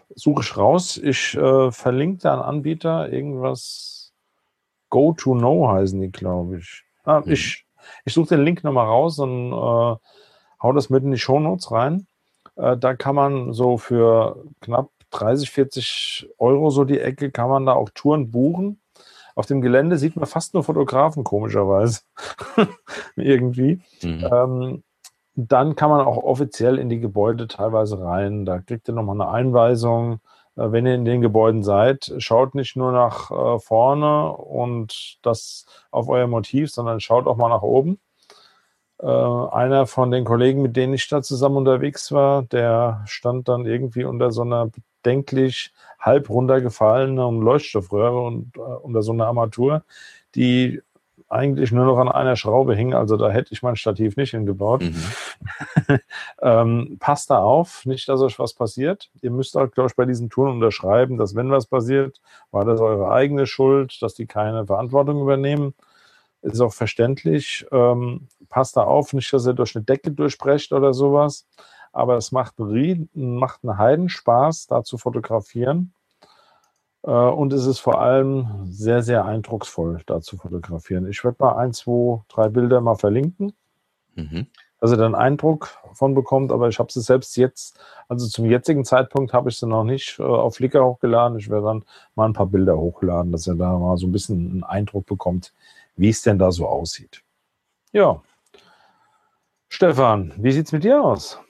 suche ich raus. Ich verlinke da einen Anbieter, irgendwas Go2Know heißen die, glaube ich. Ich suche den Link nochmal raus und hau das mit in die Shownotes rein. Da kann man so für knapp 30, 40 Euro so die Ecke, kann man da auch Touren buchen. Auf dem Gelände sieht man fast nur Fotografen, komischerweise. Irgendwie. Dann kann man auch offiziell in die Gebäude teilweise rein. Da kriegt ihr nochmal eine Einweisung. Wenn ihr in den Gebäuden seid, schaut nicht nur nach vorne und das auf euer Motiv, sondern schaut auch mal nach oben. Einer von den Kollegen, mit denen ich da zusammen unterwegs war, der stand dann irgendwie unter so einer bedenklich halb runtergefallenen Leuchtstoffröhre und unter so einer Armatur, die eigentlich nur noch an einer Schraube hing. Also da hätte ich mein Stativ nicht hingebaut. Passt da auf, nicht, dass euch was passiert. Ihr müsst auch, glaube ich, bei diesen Touren unterschreiben, dass wenn was passiert, war das eure eigene Schuld, dass die keine Verantwortung übernehmen. Ist auch verständlich. Passt da auf, nicht, dass ihr durch eine Decke durchbrecht oder sowas. Aber es macht einen Heidenspaß, da zu fotografieren. Und es ist vor allem sehr, sehr eindrucksvoll, da zu fotografieren. Ich werde mal 1, 2, 3 Bilder mal verlinken, dass ihr dann einen Eindruck von bekommt. Aber ich habe sie selbst jetzt, also zum jetzigen Zeitpunkt habe ich sie noch nicht auf Flickr hochgeladen. Ich werde dann mal ein paar Bilder hochladen, dass ihr da mal so ein bisschen einen Eindruck bekommt, wie es denn da so aussieht. Ja. Stefan, wie sieht es mit dir aus?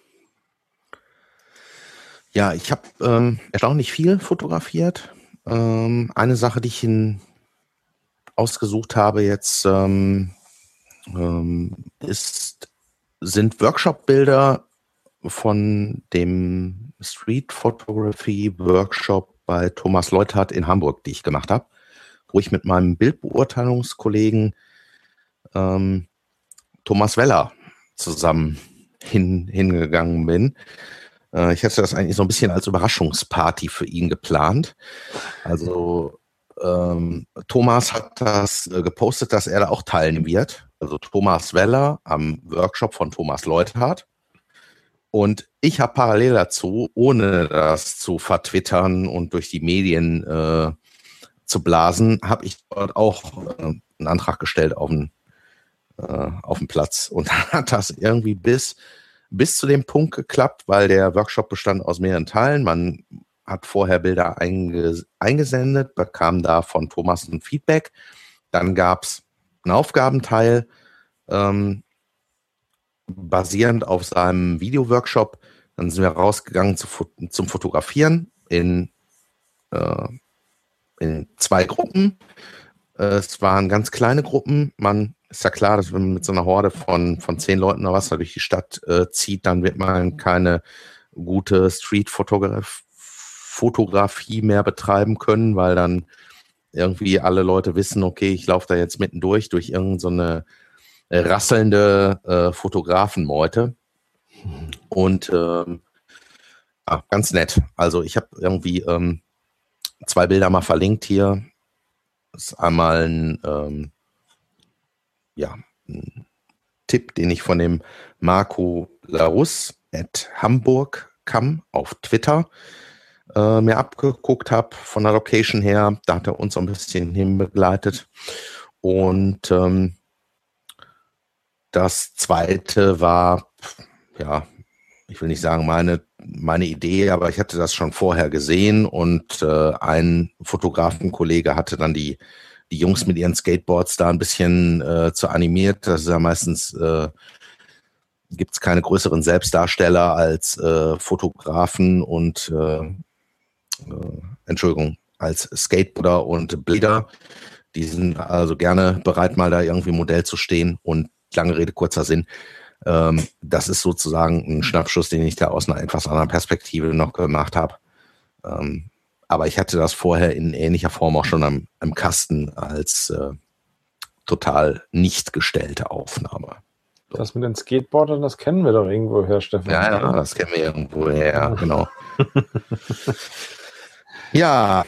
Ja, ich habe erstaunlich viel fotografiert. Eine Sache, die ich ausgesucht habe jetzt, sind Workshop-Bilder von dem Street Photography Workshop bei Thomas Leuthardt in Hamburg, die ich gemacht habe, wo ich mit meinem Bildbeurteilungskollegen Thomas Weller zusammen hingegangen bin. Ich hätte das eigentlich so ein bisschen als Überraschungsparty für ihn geplant. Also Thomas hat das gepostet, dass er da auch teilnehmen wird. Also Thomas Weller am Workshop von Thomas Leuthardt. Und ich habe parallel dazu, ohne das zu vertwittern und durch die Medien zu blasen, habe ich dort auch einen Antrag gestellt auf den Platz. Und dann hat das irgendwie bis zu dem Punkt geklappt, weil der Workshop bestand aus mehreren Teilen. Man hat vorher Bilder eingesendet, bekam da von Thomas ein Feedback. Dann gab es einen Aufgabenteil, basierend auf seinem Video-Workshop. Dann sind wir rausgegangen zum Fotografieren in 2 Gruppen. Es waren ganz kleine Gruppen. Man ist ja klar, dass wenn man mit so einer Horde von 10 Leuten oder was durch die Stadt zieht, dann wird man keine gute Street-Fotografie mehr betreiben können, weil dann irgendwie alle Leute wissen, okay, ich laufe da jetzt mitten durch irgend so eine rasselnde Fotografenmeute. Und ganz nett. Also ich habe irgendwie 2 Bilder mal verlinkt hier. Das ist einmal ein Tipp, den ich von dem Marco Larus @hamburgkam auf Twitter mir abgeguckt habe von der Location her. Da hat er uns so ein bisschen hinbegleitet. Und das zweite war, ja, ich will nicht sagen meine Idee, aber ich hatte das schon vorher gesehen und ein Fotografenkollege hatte dann die Jungs mit ihren Skateboards da ein bisschen zu animiert. Das ist ja meistens, gibt es keine größeren Selbstdarsteller als Fotografen und als Skateboarder und Bilder. Die sind also gerne bereit, mal da irgendwie Modell zu stehen und lange Rede, kurzer Sinn. Das ist sozusagen ein Schnappschuss, den ich da aus einer etwas anderen Perspektive noch gemacht habe. Aber ich hatte das vorher in ähnlicher Form auch schon am Kasten als total nicht gestellte Aufnahme. So. Das mit den Skateboardern, das kennen wir doch irgendwo her, Stefan. Ja, das kennen wir irgendwo her, genau. Ja,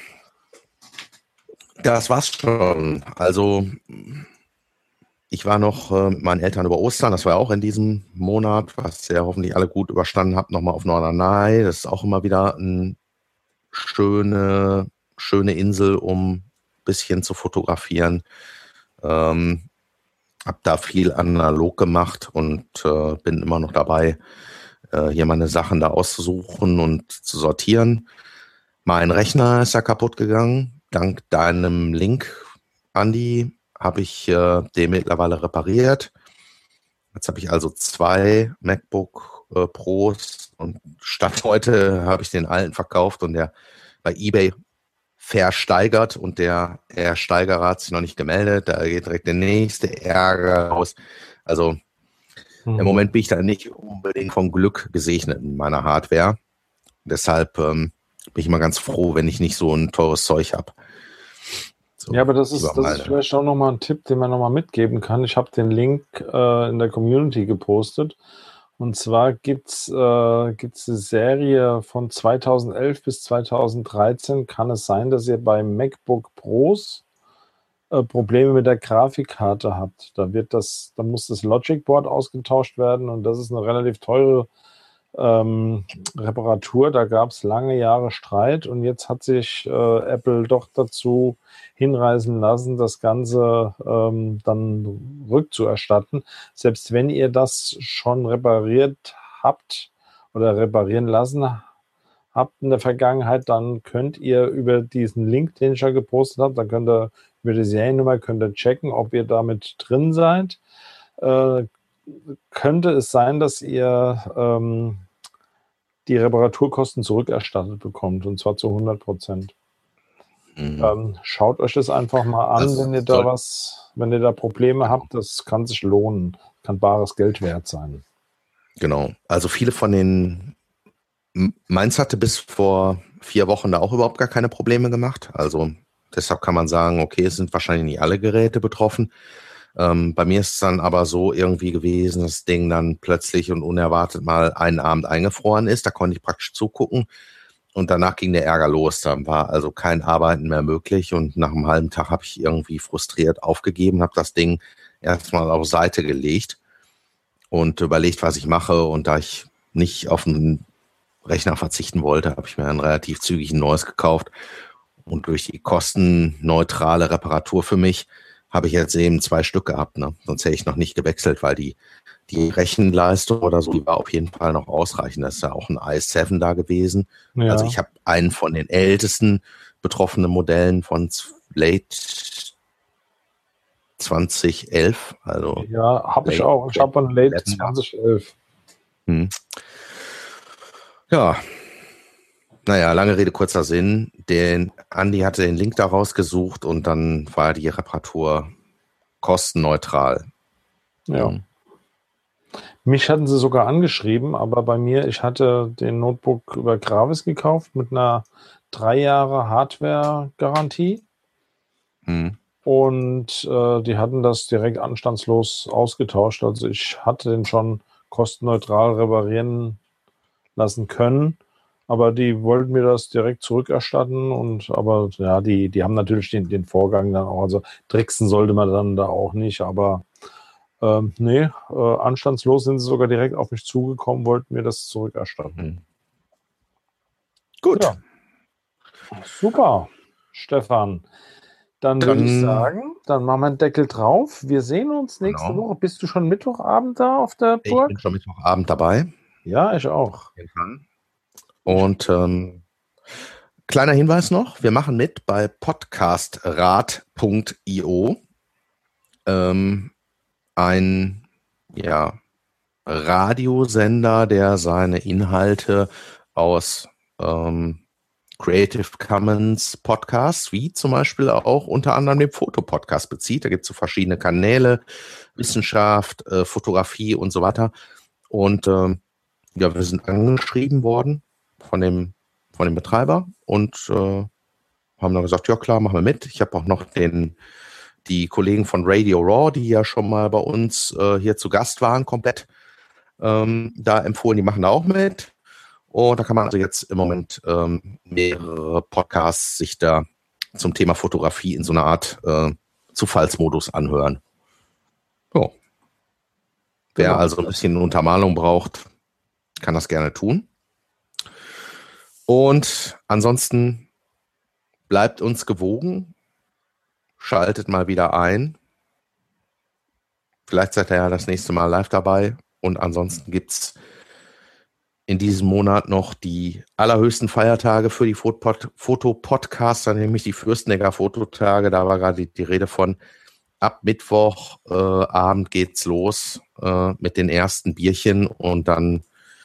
das war's schon. Also ich war noch mit meinen Eltern über Ostern, das war auch in diesem Monat, was ihr hoffentlich alle gut überstanden habt, nochmal auf Norderney. Das ist auch immer wieder ein schöne Insel, um ein bisschen zu fotografieren. Hab da viel analog gemacht und bin immer noch dabei, hier meine Sachen da auszusuchen und zu sortieren. Mein Rechner ist ja kaputt gegangen. Dank deinem Link, Andi, habe ich den mittlerweile repariert. Jetzt habe ich also 2 MacBook Pros und statt heute habe ich den alten verkauft und der bei eBay versteigert und der Ersteigerer hat sich noch nicht gemeldet. Da geht direkt der nächste Ärger raus. Also im Moment bin ich da nicht unbedingt vom Glück gesegnet in meiner Hardware. Deshalb bin ich immer ganz froh, wenn ich nicht so ein teures Zeug habe. So, ja, aber das ist vielleicht auch nochmal ein Tipp, den man nochmal mitgeben kann. Ich habe den Link in der Community gepostet. Und zwar gibt's eine Serie von 2011 bis 2013. Kann es sein, dass ihr bei MacBook Pros Probleme mit der Grafikkarte habt? Da muss das Logic Board ausgetauscht werden und das ist eine relativ teure Reparatur. Da gab es lange Jahre Streit und jetzt hat sich Apple doch dazu hinreißen lassen, das Ganze dann rückzuerstatten. Selbst wenn ihr das schon repariert habt oder reparieren lassen habt in der Vergangenheit, dann könnt ihr über diesen Link, den ich ja gepostet habe, dann könnt ihr über die Seriennummer checken, ob ihr damit drin seid. Könnte es sein, dass ihr die Reparaturkosten zurückerstattet bekommt, und zwar zu 100%. Schaut euch das einfach mal an, Also wenn ihr da Probleme habt, das kann sich lohnen, kann bares Geld wert sein. Genau, also viele von den, meins hatte bis vor 4 Wochen da auch überhaupt gar keine Probleme gemacht, also deshalb kann man sagen, okay, es sind wahrscheinlich nicht alle Geräte betroffen. Bei mir ist es dann aber so irgendwie gewesen, dass das Ding dann plötzlich und unerwartet mal einen Abend eingefroren ist. Da konnte ich praktisch zugucken und danach ging der Ärger los. Dann war also kein Arbeiten mehr möglich und nach einem halben Tag habe ich irgendwie frustriert aufgegeben, habe das Ding erstmal auf Seite gelegt und überlegt, was ich mache. Und da ich nicht auf einen Rechner verzichten wollte, habe ich mir dann relativ zügig ein neues gekauft. Und durch die kostenneutrale Reparatur für mich habe ich jetzt eben 2 Stück gehabt, ne? Sonst hätte ich noch nicht gewechselt, weil die Rechenleistung oder so, die war auf jeden Fall noch ausreichend. Das ist ja auch ein i7 da gewesen. Ja. Also ich habe einen von den ältesten betroffenen Modellen von late 2011. Also ja, habe ich auch. Ich habe einen late 2011. Ja. Naja, lange Rede, kurzer Sinn. Andi hatte den Link da rausgesucht und dann war die Reparatur kostenneutral. Ja. Mich hatten sie sogar angeschrieben, aber bei mir, ich hatte den Notebook über Gravis gekauft mit einer 3 Jahre Hardware-Garantie. Und die hatten das direkt anstandslos ausgetauscht. Also ich hatte den schon kostenneutral reparieren lassen können. Aber die wollten mir das direkt zurückerstatten aber ja, die haben natürlich den Vorgang dann auch, also tricksen sollte man dann da auch nicht, aber anstandslos sind sie sogar direkt auf mich zugekommen, wollten mir das zurückerstatten. Gut. Ja. Super, Stefan. Dann würde ich sagen, dann machen wir einen Deckel drauf. Wir sehen uns nächste Woche. Bist du schon Mittwochabend da auf der Burg? Ich bin schon Mittwochabend dabei. Ja, ich auch. Und kleiner Hinweis noch, wir machen mit bei podcastrat.io, ein Radiosender, der seine Inhalte aus Creative Commons Podcasts, wie zum Beispiel auch unter anderem den Fotopodcast bezieht. Da gibt es so verschiedene Kanäle, Wissenschaft, Fotografie und so weiter. Und wir sind angeschrieben worden von dem Betreiber und haben dann gesagt, ja klar, machen wir mit. Ich habe auch noch die Kollegen von Radio Raw, die ja schon mal bei uns hier zu Gast waren, komplett da empfohlen, die machen da auch mit. Und da kann man also jetzt im Moment mehrere Podcasts sich da zum Thema Fotografie in so einer Art Zufallsmodus anhören. So. Wer also ein bisschen Untermalung braucht, kann das gerne tun. Und ansonsten bleibt uns gewogen, schaltet mal wieder ein. Vielleicht seid ihr ja das nächste Mal live dabei. Und ansonsten gibt es in diesem Monat noch die allerhöchsten Feiertage für die Fotopodcaster, nämlich die Fürstenegger Fototage. Da war gerade die Rede von. Ab Mittwoch Abend geht's los mit den ersten Bierchen und dann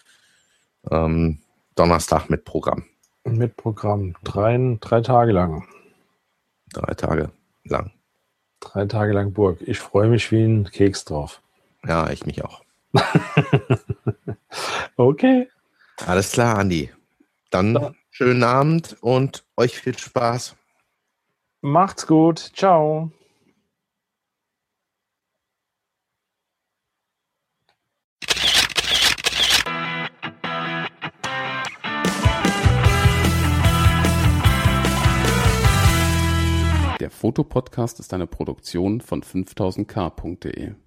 Donnerstag mit Programm. Mit Programm. Drei Tage lang. 3 Tage lang. 3 Tage lang Burg. Ich freue mich wie ein Keks drauf. Ja, ich mich auch. Okay. Alles klar, Andi. Dann schönen Abend und euch viel Spaß. Macht's gut. Ciao. Der Fotopodcast ist eine Produktion von 5000k.de.